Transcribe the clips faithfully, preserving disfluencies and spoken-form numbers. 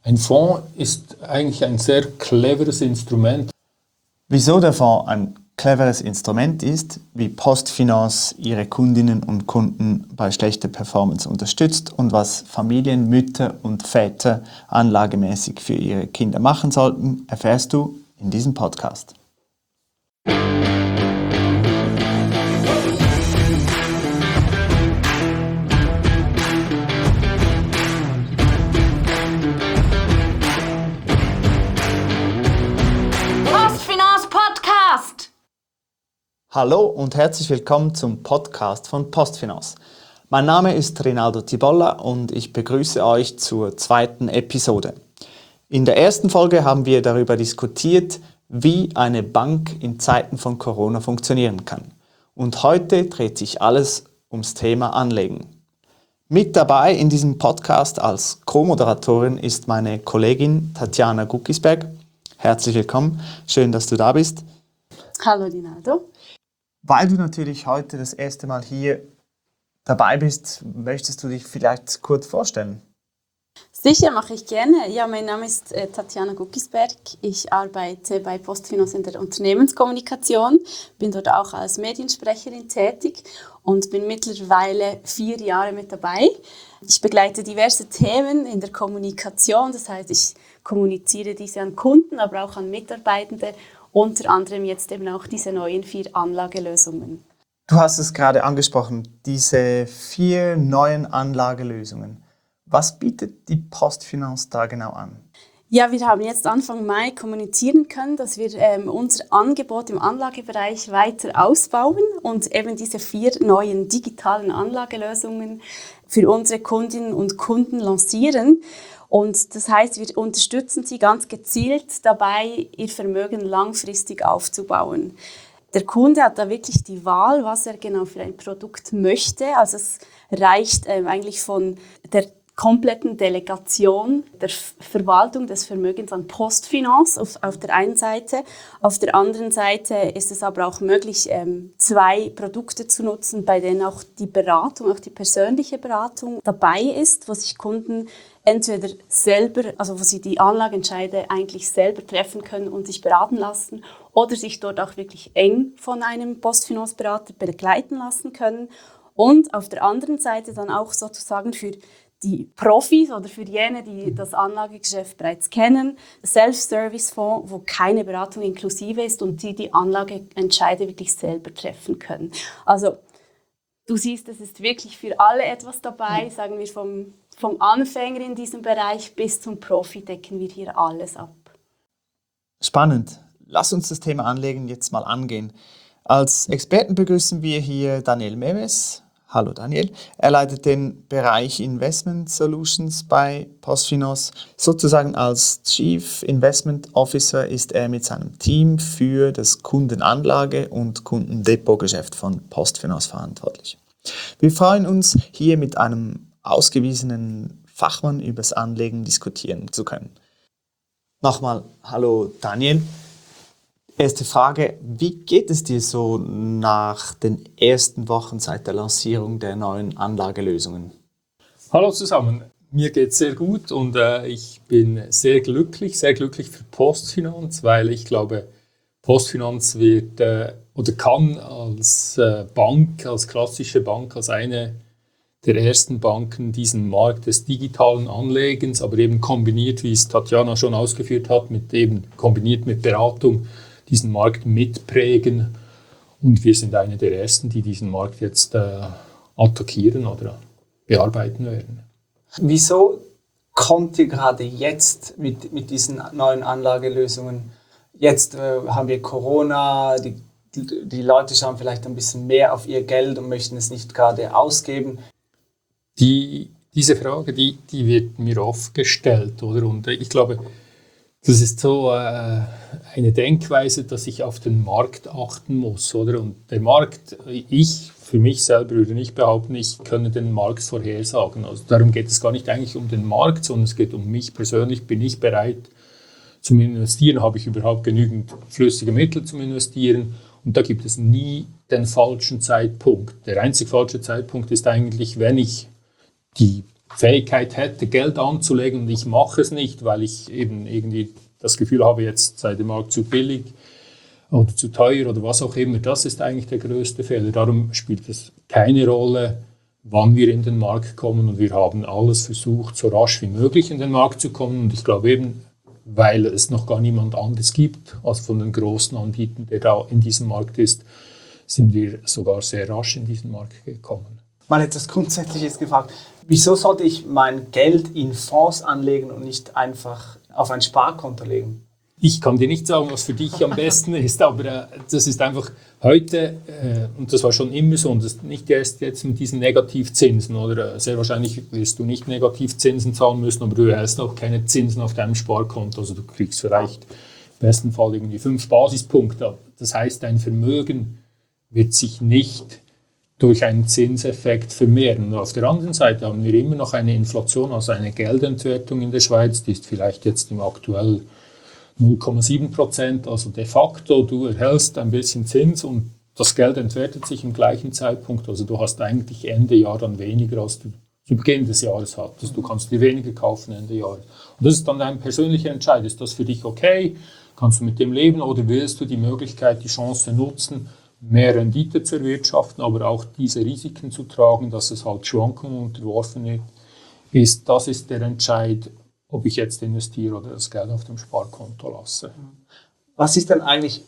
Ein Fonds ist eigentlich ein sehr cleveres Instrument. Wieso der Fonds ein cleveres Instrument ist, wie PostFinance ihre Kundinnen und Kunden bei schlechter Performance unterstützt und was Familien, Mütter und Väter anlagemäßig für ihre Kinder machen sollten, erfährst du in diesem Podcast. Hallo und herzlich willkommen zum Podcast von PostFinance. Mein Name ist Rinaldo Tibolla und ich begrüße euch zur zweiten Episode. In der ersten Folge haben wir darüber diskutiert, wie eine Bank in Zeiten von Corona funktionieren kann. Und heute dreht sich alles ums Thema Anlegen. Mit dabei in diesem Podcast als Co-Moderatorin ist meine Kollegin Tatjana Guckisberg. Herzlich willkommen, schön, dass du da bist. Hallo Rinaldo. Weil du natürlich heute das erste Mal hier dabei bist, möchtest du dich vielleicht kurz vorstellen? Sicher, mache ich gerne. Ja, mein Name ist äh, Tatjana Guckisberg. Ich arbeite bei PostFinance in der Unternehmenskommunikation, bin dort auch als Mediensprecherin tätig und bin mittlerweile vier Jahre mit dabei. Ich begleite diverse Themen in der Kommunikation, das heißt, ich kommuniziere diese an Kunden, aber auch an Mitarbeitende. Unter anderem jetzt eben auch diese neuen vier Anlagelösungen. Du hast es gerade angesprochen, diese vier neuen Anlagelösungen. Was bietet die PostFinance da genau an? Ja, wir haben jetzt Anfang Mai kommunizieren können, dass wir ähm, unser Angebot im Anlagebereich weiter ausbauen und eben diese vier neuen digitalen Anlagelösungen für unsere Kundinnen und Kunden lancieren. Und das heißt, wir unterstützen sie ganz gezielt dabei, ihr Vermögen langfristig aufzubauen. Der Kunde hat da wirklich die Wahl, was er genau für ein Produkt möchte. Also es reicht ähm, eigentlich von der kompletten Delegation der Verwaltung des Vermögens an PostFinance auf, auf der einen Seite. Auf der anderen Seite ist es aber auch möglich, ähm, zwei Produkte zu nutzen, bei denen auch die Beratung, auch die persönliche Beratung dabei ist, wo sich Kunden entweder selber, also wo sie die Anlageentscheide eigentlich selber treffen können und sich beraten lassen oder sich dort auch wirklich eng von einem PostFinance-Berater begleiten lassen können. Und auf der anderen Seite dann auch sozusagen für die Profis oder für jene, die das Anlagegeschäft bereits kennen, Self-Service-Fonds, wo keine Beratung inklusive ist und die die Anlageentscheide wirklich selber treffen können. Also du siehst, es ist wirklich für alle etwas dabei, sagen wir vom, vom Anfänger in diesem Bereich bis zum Profi decken wir hier alles ab. Spannend. Lass uns das Thema Anlegen jetzt mal angehen. Als Experten begrüßen wir hier Daniel Memes. Hallo Daniel. Er leitet den Bereich Investment Solutions bei PostFinance. Sozusagen als Chief Investment Officer ist er mit seinem Team für das Kundenanlage- und Kundendepotgeschäft von PostFinance verantwortlich. Wir freuen uns, hier mit einem ausgewiesenen Fachmann über das Anlegen diskutieren zu können. Nochmal, hallo Daniel. Erste Frage, wie geht es dir so nach den ersten Wochen seit der Lancierung der neuen Anlagelösungen? Hallo zusammen, mir geht es sehr gut und äh, ich bin sehr glücklich, sehr glücklich für PostFinance, weil ich glaube, PostFinance wird äh, oder kann als äh, Bank, als klassische Bank, als eine der ersten Banken diesen Markt des digitalen Anlegens, aber eben kombiniert, wie es Tatjana schon ausgeführt hat, mit eben kombiniert mit Beratung, diesen Markt mitprägen und wir sind eine der Ersten, die diesen Markt jetzt äh, attackieren oder bearbeiten werden. Wieso kommt ihr gerade jetzt mit, mit diesen neuen Anlagelösungen? Jetzt äh, haben wir Corona, die, die, die Leute schauen vielleicht ein bisschen mehr auf ihr Geld und möchten es nicht gerade ausgeben. Die, diese Frage, die, die wird mir oft gestellt, oder? Und ich glaube, das ist so äh, eine Denkweise, dass ich auf den Markt achten muss, oder? Und der Markt, ich für mich selber würde nicht behaupten, ich könne den Markt vorhersagen. Also darum geht es gar nicht eigentlich um den Markt, sondern es geht um mich persönlich. Bin ich bereit zum Investieren? Habe ich überhaupt genügend flüssige Mittel zum Investieren? Und da gibt es nie den falschen Zeitpunkt. Der einzig falsche Zeitpunkt ist eigentlich, wenn ich die Fähigkeit hätte, Geld anzulegen und ich mache es nicht, weil ich eben irgendwie das Gefühl habe, jetzt sei der Markt zu billig oder zu teuer oder was auch immer. Das ist eigentlich der größte Fehler. Darum spielt es keine Rolle, wann wir in den Markt kommen, und wir haben alles versucht, so rasch wie möglich in den Markt zu kommen, und ich glaube eben, weil es noch gar niemand anderes gibt, als von den großen Anbietern, der da in diesem Markt ist, sind wir sogar sehr rasch in diesen Markt gekommen. Mal etwas Grundsätzliches gefragt. Wieso sollte ich mein Geld in Fonds anlegen und nicht einfach auf ein Sparkonto legen? Ich kann dir nicht sagen, was für dich am besten ist, aber äh, das ist einfach heute, äh, und das war schon immer so, und das nicht erst jetzt mit diesen Negativzinsen, oder äh, sehr wahrscheinlich wirst du nicht Negativzinsen zahlen müssen, aber du erhältst auch keine Zinsen auf deinem Sparkonto, also du kriegst vielleicht im besten Fall irgendwie fünf Basispunkte. Das heißt, dein Vermögen wird sich nicht durch einen Zinseffekt vermehren. Und auf der anderen Seite haben wir immer noch eine Inflation, also eine Geldentwertung in der Schweiz, die ist vielleicht jetzt im aktuell null Komma sieben Prozent, also de facto, du erhältst ein bisschen Zins und das Geld entwertet sich im gleichen Zeitpunkt, also du hast eigentlich Ende Jahr dann weniger, als du zu Beginn des Jahres hattest. Du kannst dir weniger kaufen Ende Jahr. Und das ist dann dein persönlicher Entscheid. Ist das für dich okay? Kannst du mit dem leben, oder willst du die Möglichkeit, die Chance nutzen, mehr Rendite zu erwirtschaften, aber auch diese Risiken zu tragen, dass es halt Schwankungen unterworfen ist. Das ist der Entscheid, ob ich jetzt investiere oder das Geld auf dem Sparkonto lasse. Was ist denn eigentlich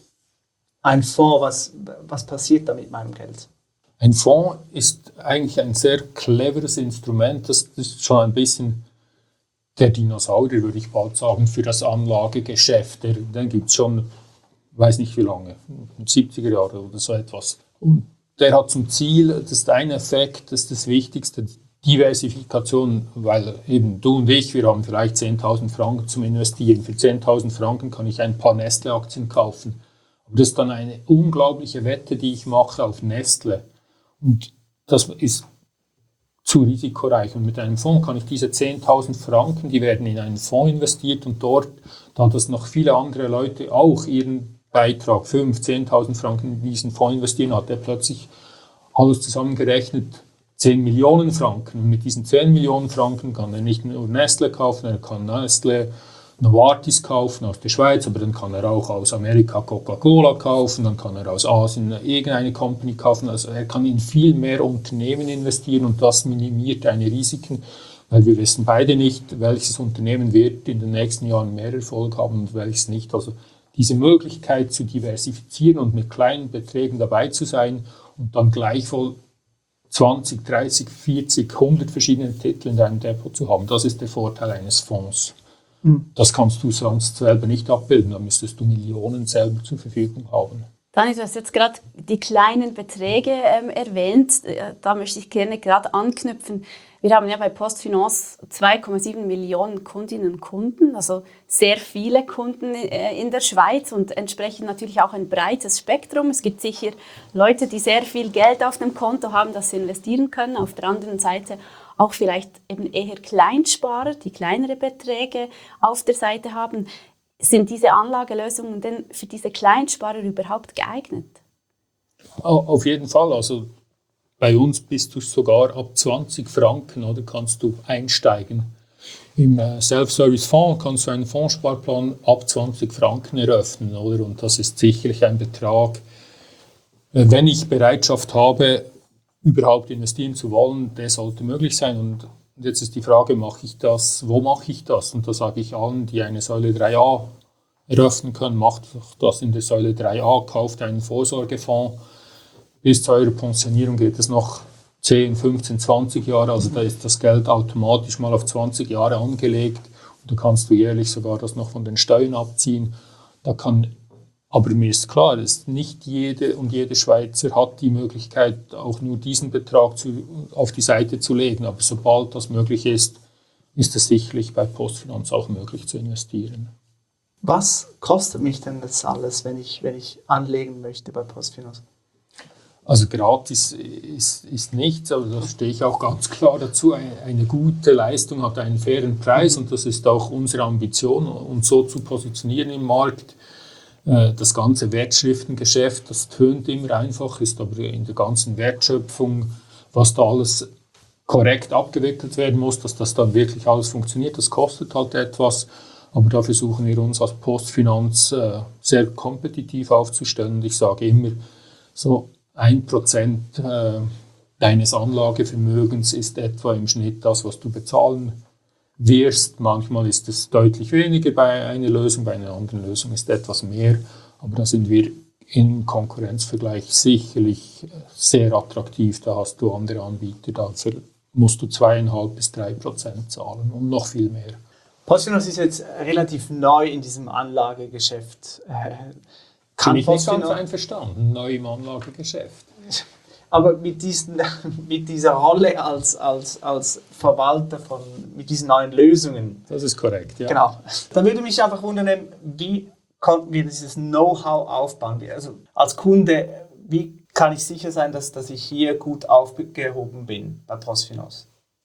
ein Fonds? Was, was passiert da mit meinem Geld? Ein Fonds ist eigentlich ein sehr cleveres Instrument. Das ist schon ein bisschen der Dinosaurier, würde ich bald sagen, für das Anlagegeschäft. Den gibt es schon, weiß nicht wie lange, siebziger Jahre oder so etwas. Und der hat zum Ziel, das ist ein Effekt, das ist das Wichtigste, Diversifikation, weil eben du und ich, wir haben vielleicht zehntausend Franken zum Investieren. Für zehntausend Franken kann ich ein paar Nestle-Aktien kaufen. Aber das ist dann eine unglaubliche Wette, die ich mache auf Nestle. Und das ist zu risikoreich. Und mit einem Fonds kann ich diese zehntausend Franken, die werden in einen Fonds investiert, und dort, da das noch viele andere Leute auch ihren Beitrag, fünftausend, zehntausend Franken in diesen Fonds investieren, hat er plötzlich alles zusammengerechnet zehn Millionen Franken. Und mit diesen zehn Millionen Franken kann er nicht nur Nestle kaufen, er kann Nestle Novartis kaufen aus der Schweiz, aber dann kann er auch aus Amerika Coca-Cola kaufen, dann kann er aus Asien irgendeine Company kaufen. Also er kann in viel mehr Unternehmen investieren, und das minimiert eine Risiken, weil wir wissen beide nicht, welches Unternehmen wird in den nächsten Jahren mehr Erfolg haben und welches nicht. Also diese Möglichkeit zu diversifizieren und mit kleinen Beträgen dabei zu sein und dann gleichwohl zwanzig, dreißig, vierzig, hundert verschiedene Titel in deinem Depot zu haben. Das ist der Vorteil eines Fonds. Mhm. Das kannst du sonst selber nicht abbilden, da müsstest du Millionen selber zur Verfügung haben. Dani, du hast jetzt gerade die kleinen Beträge ähm, erwähnt. Da möchte ich gerne gerade anknüpfen. Wir haben ja bei PostFinance zwei Komma sieben Millionen Kundinnen und Kunden, also sehr viele Kunden äh, in der Schweiz, und entsprechend natürlich auch ein breites Spektrum. Es gibt sicher Leute, die sehr viel Geld auf dem Konto haben, das sie investieren können. Auf der anderen Seite auch vielleicht eben eher Kleinsparer, die kleinere Beträge auf der Seite haben. Sind diese Anlagelösungen denn für diese Kleinsparer überhaupt geeignet? Auf jeden Fall. Also bei uns bist du sogar ab zwanzig Franken, oder, kannst du einsteigen. Im Self-Service-Fonds kannst du einen Fondssparplan ab zwanzig Franken eröffnen, oder? Und das ist sicherlich ein Betrag, wenn ich Bereitschaft habe, überhaupt investieren zu wollen, der sollte möglich sein. Und jetzt ist die Frage, mache ich das, wo mache ich das? Und da sage ich allen, die eine Säule drei a eröffnen können, macht das in der Säule drei a, kauft einen Vorsorgefonds. Bis zu eurer Pensionierung geht es noch zehn, fünfzehn, zwanzig Jahre, also da ist das Geld automatisch mal auf zwanzig Jahre angelegt. Und da kannst du jährlich sogar das noch von den Steuern abziehen. Da kann, aber mir ist klar, dass nicht jede und jede Schweizer hat die Möglichkeit, auch nur diesen Betrag zu, auf die Seite zu legen. Aber sobald das möglich ist, ist es sicherlich bei PostFinance auch möglich zu investieren. Was kostet mich denn das alles, wenn ich, wenn ich anlegen möchte bei PostFinance? Also gratis ist, ist nichts, aber da stehe ich auch ganz klar dazu. Eine, eine gute Leistung hat einen fairen Preis, und das ist auch unsere Ambition, uns so zu positionieren im Markt. Das ganze Wertschriftengeschäft, das tönt immer einfach, ist aber in der ganzen Wertschöpfung, was da alles korrekt abgewickelt werden muss, dass das dann wirklich alles funktioniert. Das kostet halt etwas, aber da versuchen wir uns als Postfinanz äh, sehr kompetitiv aufzustellen. Und ich sage immer, so ein Prozent äh, deines Anlagevermögens ist etwa im Schnitt das, was du bezahlen wirst. Manchmal ist es deutlich weniger bei einer Lösung, bei einer anderen Lösung ist etwas mehr, aber da sind wir im Konkurrenzvergleich sicherlich sehr attraktiv. Da hast du andere Anbieter, dafür musst du zweieinhalb bis drei Prozent zahlen und noch viel mehr. PostFinance ist jetzt relativ neu in diesem Anlagegeschäft. Kann Bin ich nicht ganz einverstanden, neu im Anlagegeschäft. Aber mit, diesen, mit dieser Rolle als, als, als Verwalter von, mit diesen neuen Lösungen. Das ist korrekt, ja. Genau. Da würde mich einfach wundern, wie konnten wir dieses Know-how aufbauen? Also als Kunde, wie kann ich sicher sein, dass, dass ich hier gut aufgehoben bin bei PostFinance?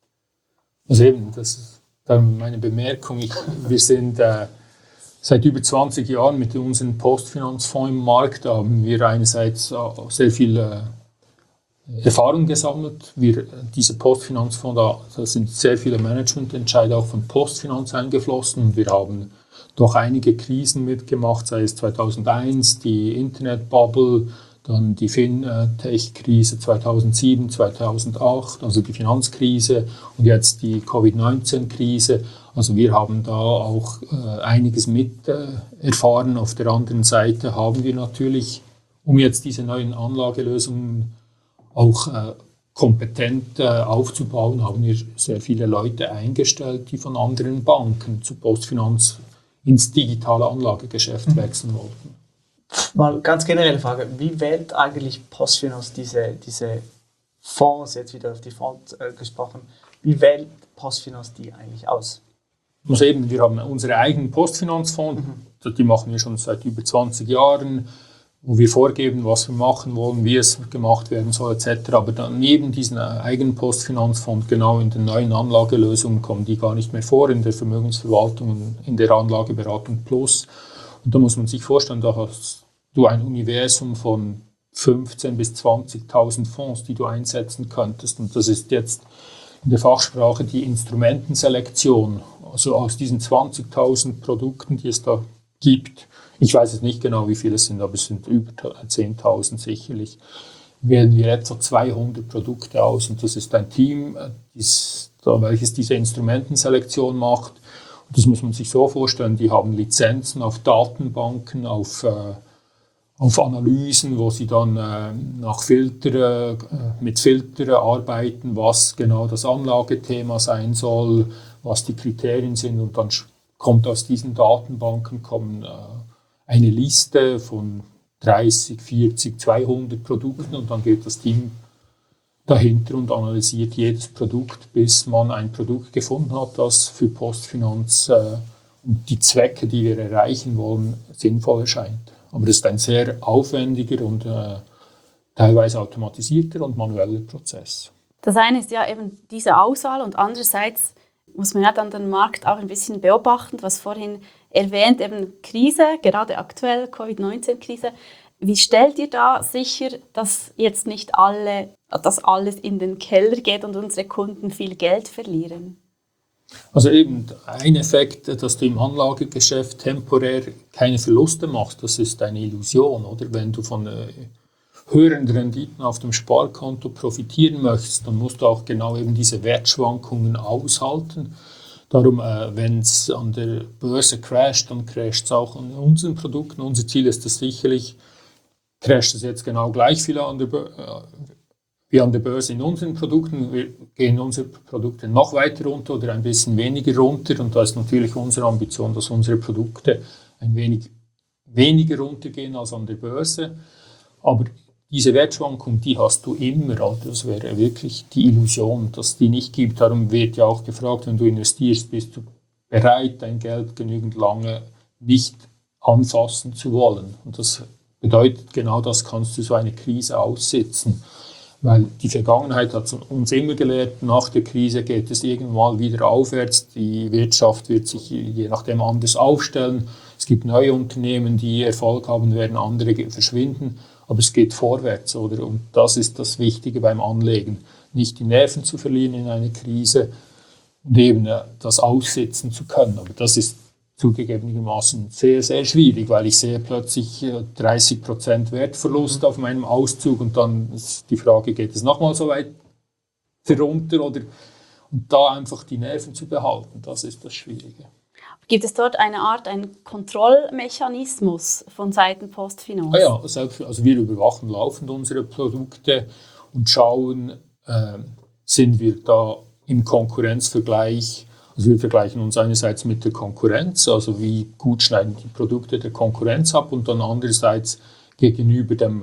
Also eben, das ist dann meine Bemerkung. Ich, wir sind äh, seit über zwanzig Jahren mit unserem Postfinanzfonds im Markt. Da haben wir einerseits auch sehr viel äh, Erfahrung gesammelt. Wir, dieser Postfinanzfonds, da, da sind sehr viele Managemententscheide auch von Postfinanz eingeflossen und wir haben doch einige Krisen mitgemacht, sei es zweitausendeins, die Internetbubble, dann die Fintech-Krise zweitausendsieben, zweitausendacht, also die Finanzkrise und jetzt die Covid neunzehn-Krise. Also wir haben da auch äh, einiges mit äh, erfahren. Auf der anderen Seite haben wir natürlich, um jetzt diese neuen Anlagelösungen auch äh, kompetent äh, aufzubauen, haben wir sehr viele Leute eingestellt, die von anderen Banken zu PostFinanz ins digitale Anlagegeschäft mhm. wechseln wollten. Mal ganz generelle Frage, wie wählt eigentlich PostFinanz diese, diese Fonds, jetzt wieder auf die Fonds äh, gesprochen, wie wählt PostFinanz die eigentlich aus? Also eben, wir haben unsere eigenen Postfinanzfonds, mhm. die machen wir schon seit über zwanzig Jahren, wo wir vorgeben, was wir machen wollen, wie es gemacht werden soll et cetera. Aber dann neben diesen eigenen Postfinanzfonds, genau in den neuen Anlagelösungen, kommen die gar nicht mehr vor, in der Vermögensverwaltung und in der Anlageberatung Plus. Und da muss man sich vorstellen, da hast du ein Universum von fünfzehntausend bis zwanzigtausend Fonds, die du einsetzen könntest. Und das ist jetzt in der Fachsprache die Instrumentenselektion. Also aus diesen zwanzigtausend Produkten, die es da gibt, ich weiß jetzt nicht genau, wie viele es sind, aber es sind über zehntausend sicherlich, wählen wir etwa zweihundert Produkte aus. Und das ist ein Team, welches diese Instrumentenselektion macht. Und das muss man sich so vorstellen, die haben Lizenzen auf Datenbanken, auf, äh, auf Analysen, wo sie dann äh, nach Filter, äh, mit Filtern arbeiten, was genau das Anlagethema sein soll, was die Kriterien sind. Und dann kommt aus diesen Datenbanken kommen, äh, eine Liste von dreißig, vierzig, zweihundert Produkten und dann geht das Team dahinter und analysiert jedes Produkt, bis man ein Produkt gefunden hat, das für PostFinanz äh, und die Zwecke, die wir erreichen wollen, sinnvoll erscheint. Aber das ist ein sehr aufwendiger und äh, teilweise automatisierter und manueller Prozess. Das eine ist ja eben diese Auswahl und andererseits muss man ja dann den Markt auch ein bisschen beobachten, was vorhin erwähnt, eben Krise, gerade aktuell Covid neunzehn-Krise. Wie stellt ihr da sicher, dass jetzt nicht alle, dass alles in den Keller geht und unsere Kunden viel Geld verlieren? Also eben ein Effekt, dass du im Anlagegeschäft temporär keine Verluste machst, das ist eine Illusion, oder? Wenn du von äh, höheren Renditen auf dem Sparkonto profitieren möchtest, dann musst du auch genau eben diese Wertschwankungen aushalten. Darum, äh, wenn es an der Börse crasht, dann crasht es auch an unseren Produkten. Unser Ziel ist es sicherlich, crasht es jetzt genau gleich viel an der Börse, äh, wie an der Börse in unseren Produkten. Wir gehen unsere Produkte noch weiter runter oder ein bisschen weniger runter. Und da ist natürlich unsere Ambition, dass unsere Produkte ein wenig weniger runtergehen als an der Börse. Aber diese Wertschwankung, die hast du immer. Also das wäre wirklich die Illusion, dass die nicht gibt. Darum wird ja auch gefragt, wenn du investierst, bist du bereit, dein Geld genügend lange nicht anfassen zu wollen. Und das bedeutet, genau das kannst du so eine Krise aussitzen. Weil die Vergangenheit hat uns immer gelehrt, nach der Krise geht es irgendwann wieder aufwärts. Die Wirtschaft wird sich je nachdem anders aufstellen. Es gibt neue Unternehmen, die Erfolg haben werden, andere verschwinden. Aber es geht vorwärts, oder? Und das ist das Wichtige beim Anlegen. nicht die Nerven zu verlieren in einer Krise und eben äh, das aussitzen zu können. Aber das ist zugegebenermaßen sehr, sehr schwierig, weil ich sehe plötzlich äh, dreißig Prozent Wertverlust auf meinem Auszug und dann ist die Frage, geht es nochmal so weit runter oder und da einfach die Nerven zu behalten, das ist das Schwierige. Gibt es dort eine Art, einen Kontrollmechanismus von Seiten PostFinance? Ah ja, selbst, also wir überwachen laufend unsere Produkte und schauen, äh, sind wir da im Konkurrenzvergleich, also wir vergleichen uns einerseits mit der Konkurrenz, also wie gut schneiden die Produkte der Konkurrenz ab und dann andererseits gegenüber dem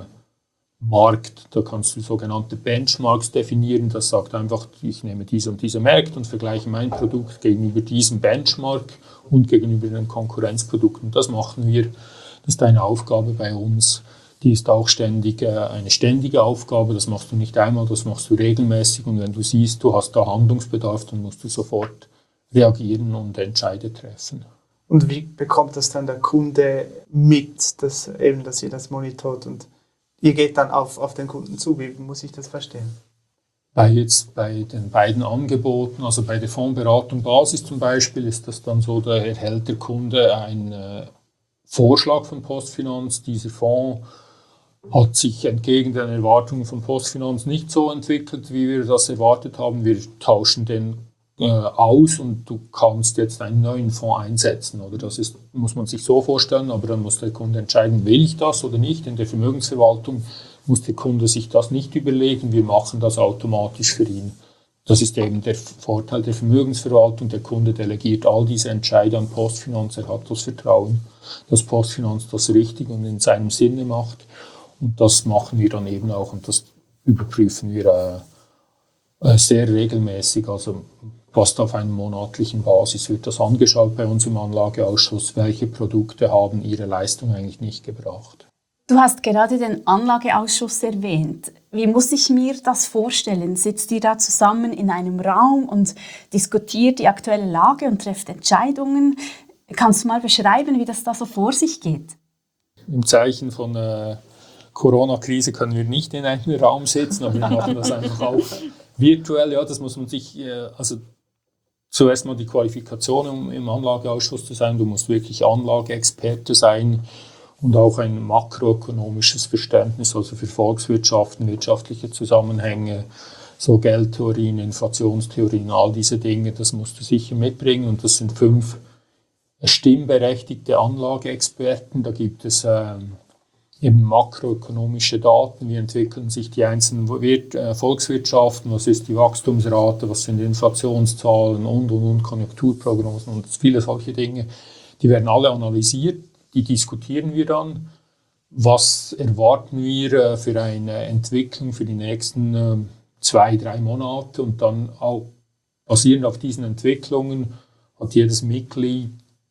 Markt. Da kannst du sogenannte Benchmarks definieren. Das sagt einfach, ich nehme diese und diese Märkte und vergleiche mein Produkt gegenüber diesem Benchmark und gegenüber den Konkurrenzprodukten. Das machen wir. Das ist eine Aufgabe bei uns. Die ist auch ständig äh, eine ständige Aufgabe. Das machst du nicht einmal, das machst du regelmäßig. Und wenn du siehst, du hast da Handlungsbedarf, dann musst du sofort reagieren und Entscheide treffen. Und wie bekommt das dann der Kunde mit, dass, eben, dass ihr das monitort und ihr geht dann auf, auf den Kunden zu? Wie muss ich das verstehen? Bei jetzt bei den beiden Angeboten, also bei der Fondsberatung Basis zum Beispiel, ist das dann so, da erhält der Kunde einen äh, Vorschlag von PostFinance. Dieser Fonds hat sich entgegen den Erwartungen von PostFinance nicht so entwickelt, wie wir das erwartet haben. Wir tauschen den äh, aus und du kannst jetzt einen neuen Fonds einsetzen. Oder? Das ist, muss man sich so vorstellen, aber dann muss der Kunde entscheiden, will ich das oder nicht. In der Vermögensverwaltung muss der Kunde sich das nicht überlegen, wir machen das automatisch für ihn. Das ist eben der Vorteil der Vermögensverwaltung. Der Kunde delegiert all diese Entscheide an PostFinance. Er hat das Vertrauen, dass PostFinance das richtig und in seinem Sinne macht. Und das machen wir dann eben auch und das überprüfen wir äh, sehr regelmäßig. Also fast auf einer monatlichen Basis wird das angeschaut bei uns im Anlageausschuss, welche Produkte haben ihre Leistung eigentlich nicht gebracht. Du hast gerade den Anlageausschuss erwähnt. Wie muss ich mir das vorstellen? Sitzt ihr da zusammen in einem Raum und diskutiert die aktuelle Lage und trefft Entscheidungen? Kannst du mal beschreiben, wie das da so vor sich geht? Im Zeichen von äh, Corona-Krise können wir nicht in einem Raum sitzen, aber wir machen das einfach auch virtuell. Ja, das muss man sich, äh, also zuerst mal die Qualifikation, um im Anlageausschuss zu sein. Du musst wirklich Anlageexperte sein. Und auch ein makroökonomisches Verständnis, also für Volkswirtschaften, wirtschaftliche Zusammenhänge, so Geldtheorien, Inflationstheorien, all diese Dinge, das musst du sicher mitbringen. Und das sind fünf stimmberechtigte Anlageexperten. Da gibt es ähm, eben makroökonomische Daten, wie entwickeln sich die einzelnen Wirt- äh, Volkswirtschaften, was ist die Wachstumsrate, was sind Inflationszahlen und, und, und Konjunkturprognosen und viele solche Dinge. Die werden alle analysiert. Die diskutieren wir dann. Was erwarten wir für eine Entwicklung für die nächsten zwei, drei Monate? Und dann auch basierend auf diesen Entwicklungen hat jedes Mitglied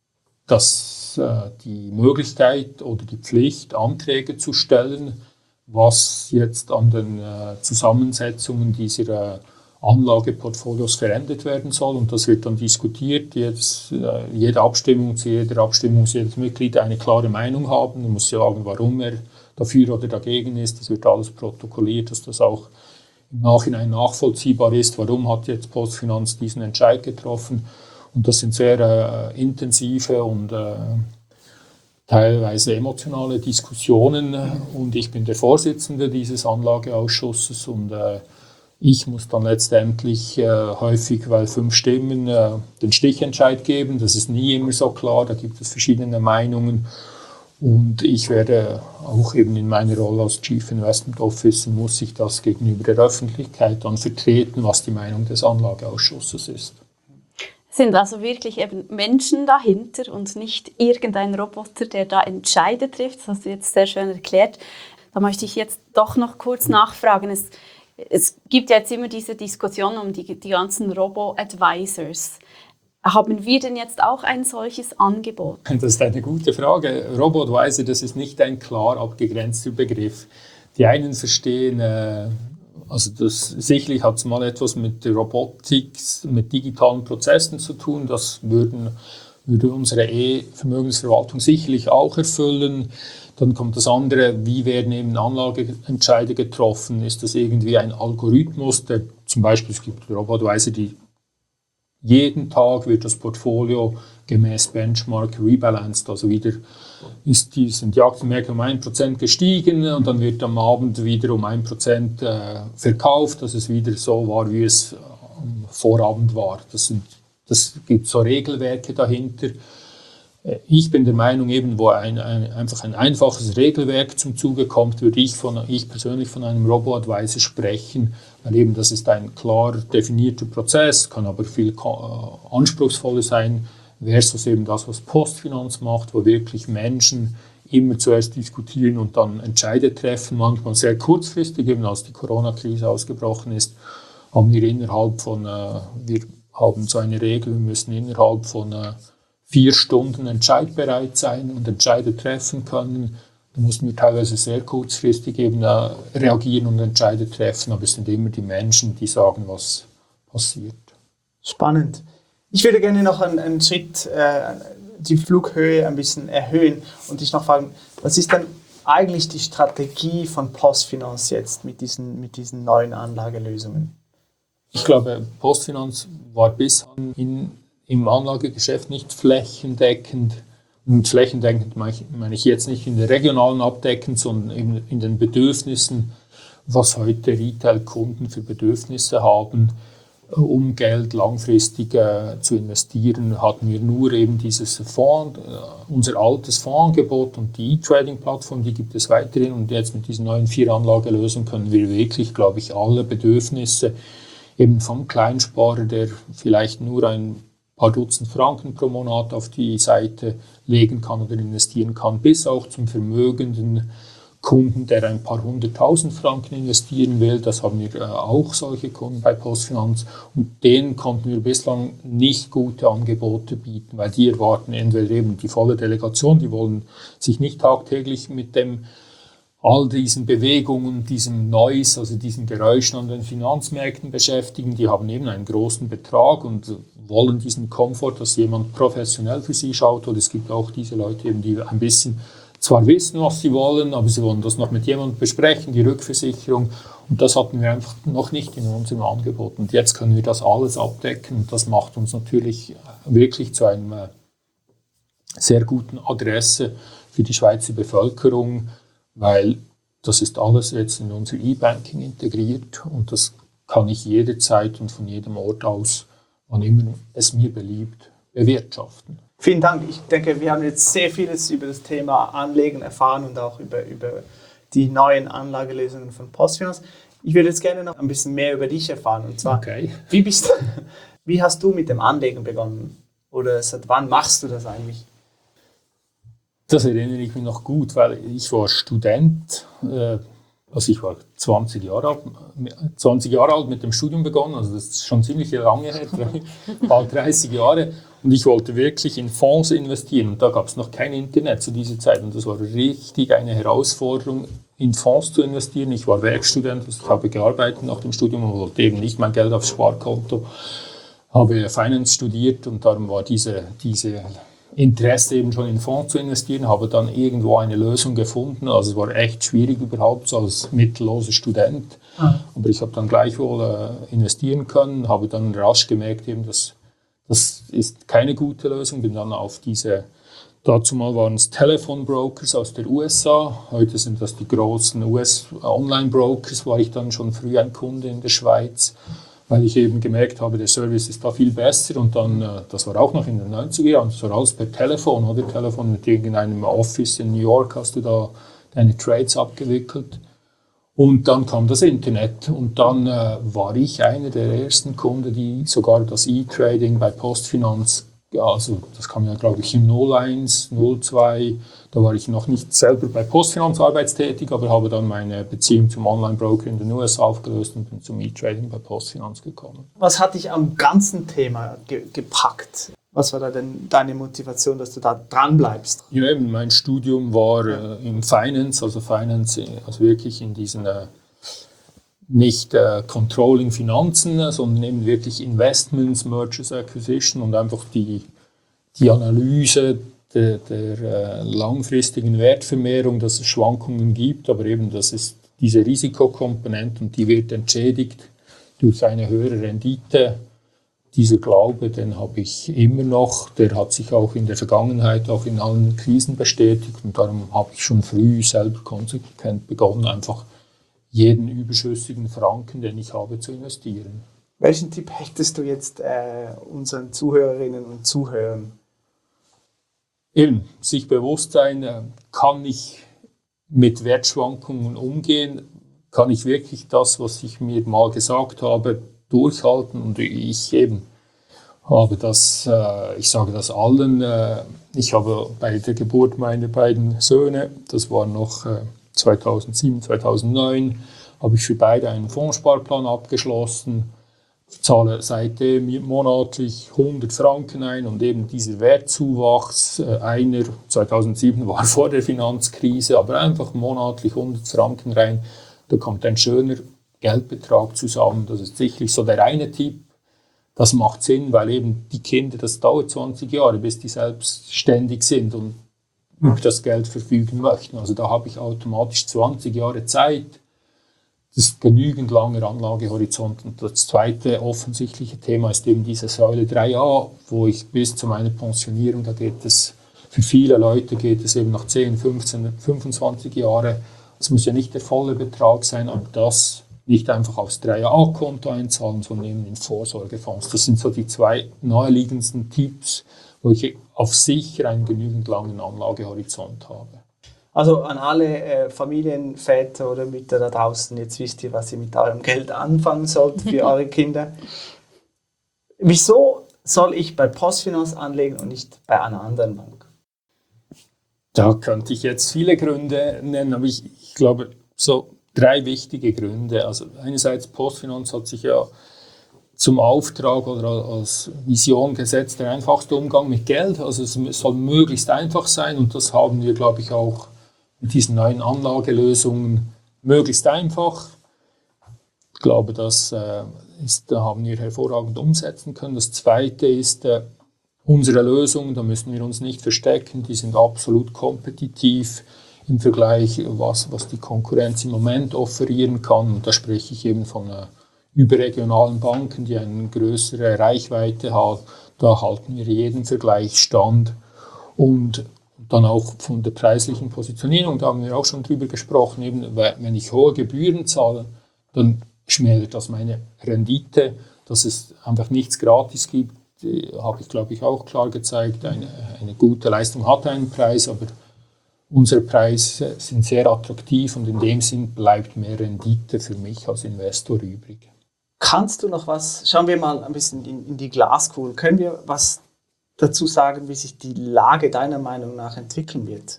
das, die Möglichkeit oder die Pflicht, Anträge zu stellen, was jetzt an den Zusammensetzungen dieser Anlageportfolios verändert werden soll und das wird dann diskutiert. Jedes, äh, jede Abstimmung zu jeder Abstimmung muss jedes Mitglied eine klare Meinung haben. Man muss sagen, warum er dafür oder dagegen ist. Das wird alles protokolliert, dass das auch im Nachhinein nachvollziehbar ist. Warum hat jetzt PostFinance diesen Entscheid getroffen? Und das sind sehr äh, intensive und äh, teilweise emotionale Diskussionen. Und ich bin der Vorsitzende dieses Anlageausschusses und äh, ich muss dann letztendlich äh, häufig, weil fünf Stimmen äh, den Stichentscheid geben. Das ist nie immer so klar, da gibt es verschiedene Meinungen. Und ich werde auch eben in meiner Rolle als Chief Investment Officer, muss ich das gegenüber der Öffentlichkeit dann vertreten, was die Meinung des Anlageausschusses ist. Es sind also wirklich eben Menschen dahinter und nicht irgendein Roboter, der da Entscheide trifft. Das hast du jetzt sehr schön erklärt. Da möchte ich jetzt doch noch kurz nachfragen. Es Es gibt ja jetzt immer diese Diskussion um die, die ganzen Robo-Advisors. Haben wir denn jetzt auch ein solches Angebot? Das ist eine gute Frage. Robo-Advisor, das ist nicht ein klar abgegrenzter Begriff. Die einen verstehen, äh, also das, sicherlich hat es mal etwas mit der Robotik, mit digitalen Prozessen zu tun. Das würden, würde unsere E-Vermögensverwaltung sicherlich auch erfüllen. Dann kommt das andere, wie werden eben Anlageentscheide getroffen? Ist das irgendwie ein Algorithmus, der zum Beispiel, es gibt Robo-Advisor, die jeden Tag wird das Portfolio gemäß Benchmark rebalanced, also wieder ist die, sind die Aktienmärkte um ein Prozent gestiegen und dann wird am Abend wieder um ein Prozent äh, verkauft, dass es wieder so war, wie es am Vorabend war. Das, sind, das gibt so Regelwerke dahinter. Ich bin der Meinung, eben, wo ein, ein, einfach ein einfaches Regelwerk zum Zuge kommt, würde ich, von, ich persönlich von einem Robo-Advisor sprechen, weil eben das ist ein klar definierter Prozess, kann aber viel äh, anspruchsvoller sein, versus eben das, was Postfinanz macht, wo wirklich Menschen immer zuerst diskutieren und dann Entscheide treffen, manchmal sehr kurzfristig, eben als die Corona-Krise ausgebrochen ist, haben wir innerhalb von, äh, wir haben so eine Regel, wir müssen innerhalb von äh, vier Stunden entscheidbereit sein und Entscheide treffen können. Da mussten wir teilweise sehr kurzfristig eben äh, reagieren und Entscheide treffen, aber es sind immer die Menschen, die sagen, was passiert. Spannend. Ich würde gerne noch einen, einen Schritt, äh, die Flughöhe ein bisschen erhöhen und dich noch fragen, was ist denn eigentlich die Strategie von Postfinanz jetzt mit diesen, mit diesen neuen Anlagelösungen? Ich glaube, Postfinanz war bisher in im Anlagegeschäft nicht flächendeckend. Und flächendeckend meine ich, meine ich jetzt nicht in der regionalen abdeckend, sondern eben in den Bedürfnissen, was heute Retail-Kunden für Bedürfnisse haben, um Geld langfristig äh, zu investieren, hatten wir nur eben dieses Fonds, äh, unser altes Fondsangebot und die E-Trading-Plattform, die gibt es weiterhin. Und jetzt mit diesen neuen vier Anlagelösungen können wir wirklich, glaube ich, alle Bedürfnisse eben vom Kleinsparer, der vielleicht nur ein paar Dutzend Franken pro Monat auf die Seite legen kann oder investieren kann, bis auch zum vermögenden Kunden, der ein paar hunderttausend Franken investieren will. Das haben wir äh, auch solche Kunden bei Postfinanz und denen konnten wir bislang nicht gute Angebote bieten, weil die erwarten entweder eben die volle Delegation, die wollen sich nicht tagtäglich mit dem all diesen Bewegungen, diesem Noise, also diesen Geräuschen an den Finanzmärkten beschäftigen. Die haben eben einen großen Betrag und wollen diesen Komfort, dass jemand professionell für sie schaut. Oder es gibt auch diese Leute, eben, die ein bisschen zwar wissen, was sie wollen, aber sie wollen das noch mit jemandem besprechen, die Rückversicherung. Und das hatten wir einfach noch nicht in unserem Angebot. Und jetzt können wir das alles abdecken. Und das macht uns natürlich wirklich zu einer sehr guten Adresse für die Schweizer Bevölkerung, weil das ist alles jetzt in unser E-Banking integriert und das kann ich jederzeit und von jedem Ort aus, wann immer es mir beliebt, bewirtschaften. Vielen Dank. Ich denke, wir haben jetzt sehr vieles über das Thema Anlegen erfahren und auch über, über die neuen Anlagelösungen von Postfinanz. Ich würde jetzt gerne noch ein bisschen mehr über dich erfahren. Und zwar, okay. wie, bist, wie hast du mit dem Anlegen begonnen? Oder seit wann machst du das eigentlich? Das erinnere ich mich noch gut, weil ich war Student, äh, also ich war zwanzig Jahre alt, zwanzig Jahre alt mit dem Studium begonnen, also das ist schon ziemlich lange her, bald dreißig Jahre. Und ich wollte wirklich in Fonds investieren und da gab es noch kein Internet zu dieser Zeit und das war richtig eine Herausforderung, in Fonds zu investieren. Ich war Werkstudent, also ich habe gearbeitet nach dem Studium und wollte eben nicht mein Geld aufs Sparkonto, habe Finance studiert und darum war diese, diese Interesse eben schon in Fonds zu investieren, habe dann irgendwo eine Lösung gefunden. Also es war echt schwierig überhaupt so als mittelloser Student. Mhm. Aber ich habe dann gleichwohl äh, investieren können, habe dann rasch gemerkt, eben, dass das ist keine gute Lösung. Bin dann auf diese, dazu mal waren es Telephone-Brokers aus der U S A. Heute sind das die großen U S-Online-Brokers, war ich dann schon früh ein Kunde in der Schweiz, weil ich eben gemerkt habe, der Service ist da viel besser und dann, das war auch noch in den neunziger Jahren, das war alles per Telefon, oder? Telefon mit irgendeinem Office in New York hast du da deine Trades abgewickelt und dann kam das Internet und dann äh, war ich einer der ersten Kunden, die sogar das E-Trading bei Postfinanz, also das kam ja glaube ich im null eins, null zwei, da war ich noch nicht selber bei Postfinanz arbeitstätig, aber habe dann meine Beziehung zum Online-Broker in den U S A aufgelöst und bin zum E-Trading bei Postfinanz gekommen. Was hat dich am ganzen Thema ge- gepackt? Was war da denn deine Motivation, dass du da dran bleibst? Ja, eben, mein Studium war äh, im Finance, also Finance, also wirklich in diesen äh, nicht äh, Controlling Finanzen, sondern eben wirklich Investments, Mergers, Acquisition und einfach die, die Analyse der, der äh, langfristigen Wertvermehrung, dass es Schwankungen gibt, aber eben das ist diese Risikokomponente und die wird entschädigt durch eine höhere Rendite. Dieser Glaube, den habe ich immer noch, der hat sich auch in der Vergangenheit, auch in allen Krisen bestätigt und darum habe ich schon früh selber konsequent begonnen, einfach jeden überschüssigen Franken, den ich habe, zu investieren. Welchen Tipp hättest du jetzt äh, unseren Zuhörerinnen und Zuhörern? Eben, sich bewusst sein, äh, kann ich mit Wertschwankungen umgehen, kann ich wirklich das, was ich mir mal gesagt habe, durchhalten und ich eben habe das, äh, ich sage das allen, äh, ich habe bei der Geburt meiner beiden Söhne, das war noch äh, zweitausendsieben, zweitausendneun, habe ich für beide einen Fondssparplan abgeschlossen, ich zahle seitdem monatlich hundert Franken ein und eben dieser Wertzuwachs, äh, einer zweitausendsieben war vor der Finanzkrise, aber einfach monatlich hundert Franken rein, da kommt ein schöner Geldbetrag zusammen. Das ist sicherlich so der eine Tipp. Das macht Sinn, weil eben die Kinder, das dauert zwanzig Jahre, bis die selbstständig sind und über das Geld verfügen möchten. Also da habe ich automatisch zwanzig Jahre Zeit. Das ist genügend langer Anlagehorizont. Und das zweite offensichtliche Thema ist eben diese Säule drei a, wo ich bis zu meiner Pensionierung, da geht es, für viele Leute geht es eben nach zehn, fünfzehn, fünfundzwanzig Jahre. Es muss ja nicht der volle Betrag sein, aber das nicht einfach aufs drei a-Konto einzahlen, sondern eben in Vorsorgefonds. Das sind so die zwei naheliegendsten Tipps, wo ich auf sicher einen genügend langen Anlagehorizont habe. Also an alle äh, Familienväter oder Mütter da draußen, jetzt wisst ihr, was ihr mit eurem Geld anfangen sollt für eure Kinder. Wieso soll ich bei PostFinance anlegen und nicht bei einer anderen Bank? Da könnte ich jetzt viele Gründe nennen, aber ich, ich glaube, so drei wichtige Gründe. Also einerseits, PostFinance hat sich ja zum Auftrag oder als Vision gesetzt, der einfachste Umgang mit Geld. Also es soll möglichst einfach sein und das haben wir, glaube ich, auch mit diesen neuen Anlagelösungen möglichst einfach. Ich glaube, das äh, ist, da haben wir hervorragend umsetzen können. Das Zweite ist, äh, unsere Lösungen, da müssen wir uns nicht verstecken, die sind absolut kompetitiv im Vergleich, was, was die Konkurrenz im Moment offerieren kann. Und da spreche ich eben von äh, überregionalen Banken, die eine größere Reichweite haben. Da halten wir jeden Vergleich stand. Und dann auch von der preislichen Positionierung, da haben wir auch schon drüber gesprochen, eben, wenn ich hohe Gebühren zahle, dann schmälert das meine Rendite, dass es einfach nichts gratis gibt, habe ich, glaube ich, auch klar gezeigt. Eine, eine gute Leistung hat einen Preis, aber unsere Preise sind sehr attraktiv und in dem Sinn bleibt mehr Rendite für mich als Investor übrig. Kannst du noch was, schauen wir mal ein bisschen in, in die Glaskugel, können wir was dazu sagen, wie sich die Lage deiner Meinung nach entwickeln wird?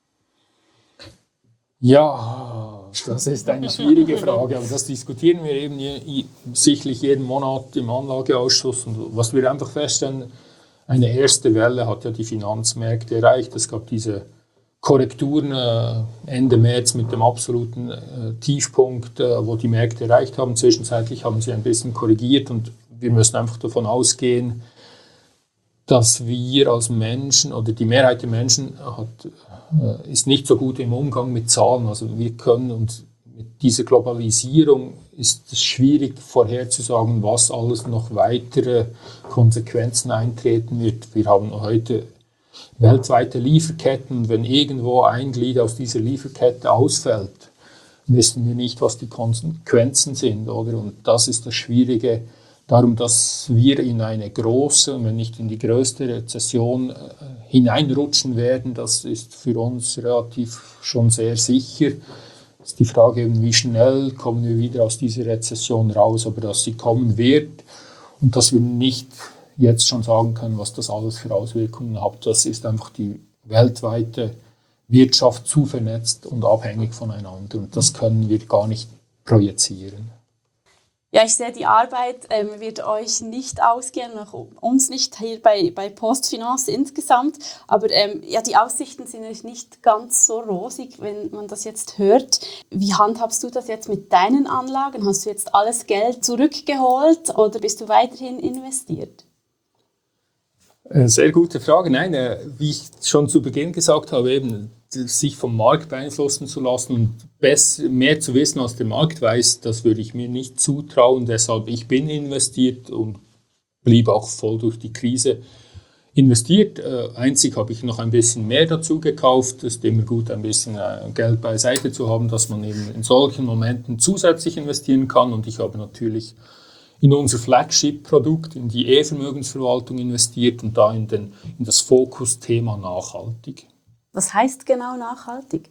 Ja, das ist eine schwierige Frage, aber das diskutieren wir eben je, sicherlich jeden Monat im Anlageausschuss. Und was wir einfach feststellen, eine erste Welle hat ja die Finanzmärkte erreicht. Es gab diese Korrekturen äh, Ende März mit dem absoluten äh, Tiefpunkt, äh, wo die Märkte erreicht haben. Zwischenzeitlich haben sie ein bisschen korrigiert und wir müssen einfach davon ausgehen, dass wir als Menschen oder die Mehrheit der Menschen hat, äh, ist nicht so gut im Umgang mit Zahlen. Also wir können uns mit dieser Globalisierung ist es schwierig vorherzusagen, was alles noch weitere Konsequenzen eintreten wird. Wir haben heute weltweite Lieferketten und wenn irgendwo ein Glied aus dieser Lieferkette ausfällt, wissen wir nicht, was die Konsequenzen sind, oder? Und das ist das Schwierige. Darum, dass wir in eine große, wenn nicht in die größte Rezession äh, hineinrutschen werden, das ist für uns relativ schon sehr sicher. Es ist die Frage eben, wie schnell kommen wir wieder aus dieser Rezession raus, aber dass sie kommen wird und dass wir nicht jetzt schon sagen können, was das alles für Auswirkungen hat. Das ist einfach die weltweite Wirtschaft zu vernetzt und abhängig voneinander und das können wir gar nicht projizieren. Ja, ich sehe, die Arbeit ähm, wird euch nicht ausgehen, auch uns nicht hier bei, bei PostFinance insgesamt. Aber ähm, ja, die Aussichten sind nicht ganz so rosig, wenn man das jetzt hört. Wie handhabst du das jetzt mit deinen Anlagen? Hast du jetzt alles Geld zurückgeholt oder bist du weiterhin investiert? Sehr gute Frage. Nein, wie ich schon zu Beginn gesagt habe, eben sich vom Markt beeinflussen zu lassen und besser, mehr zu wissen, als der Markt weiß, das würde ich mir nicht zutrauen. Deshalb, ich bin investiert und blieb auch voll durch die Krise investiert. Äh, einzig habe ich noch ein bisschen mehr dazu gekauft. Es ist immer gut, ein bisschen äh, Geld beiseite zu haben, dass man eben in solchen Momenten zusätzlich investieren kann. Und ich habe natürlich in unser Flagship-Produkt, in die E-Vermögensverwaltung investiert und da in, den, in das Fokusthema nachhaltig. Was heißt genau nachhaltig?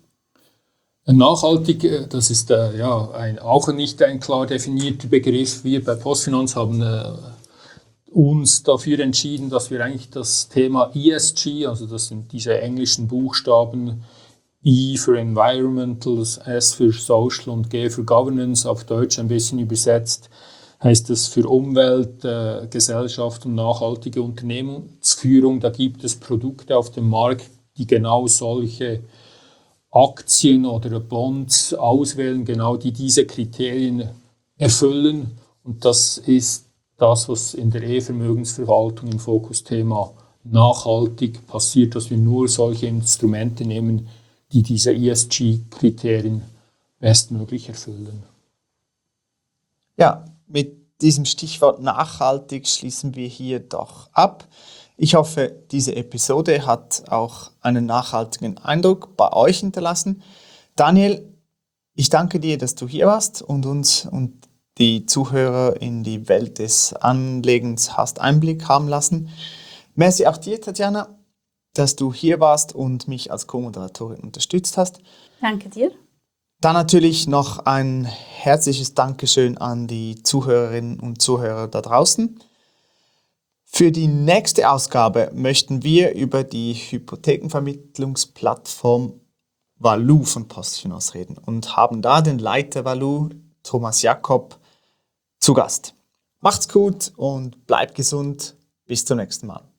Nachhaltig, das ist äh, ja, ein, auch nicht ein klar definierter Begriff. Wir bei PostFinanz haben äh, uns dafür entschieden, dass wir eigentlich das Thema E S G, also das sind diese englischen Buchstaben, E für Environmental, S für Social und G für Governance, auf Deutsch ein bisschen übersetzt, heißt das für Umwelt, äh, Gesellschaft und nachhaltige Unternehmensführung. Da gibt es Produkte auf dem Markt, die genau solche Aktien oder Bonds auswählen, genau die diese Kriterien erfüllen. Und das ist das, was in der E-Vermögensverwaltung im Fokusthema nachhaltig passiert, dass wir nur solche Instrumente nehmen, die diese E S G-Kriterien bestmöglich erfüllen. Ja, mit diesem Stichwort nachhaltig schließen wir hier doch ab. Ich hoffe, diese Episode hat auch einen nachhaltigen Eindruck bei euch hinterlassen. Daniel, ich danke dir, dass du hier warst und uns und die Zuhörer in die Welt des Anlegens hast Einblick haben lassen. Merci auch dir, Tatjana, dass du hier warst und mich als Co-Moderatorin unterstützt hast. Danke dir. Dann natürlich noch ein herzliches Dankeschön an die Zuhörerinnen und Zuhörer da draußen. Für die nächste Ausgabe möchten wir über die Hypothekenvermittlungsplattform Value von PostFinanz reden und haben da den Leiter Value, Thomas Jakob, zu Gast. Macht's gut und bleibt gesund. Bis zum nächsten Mal.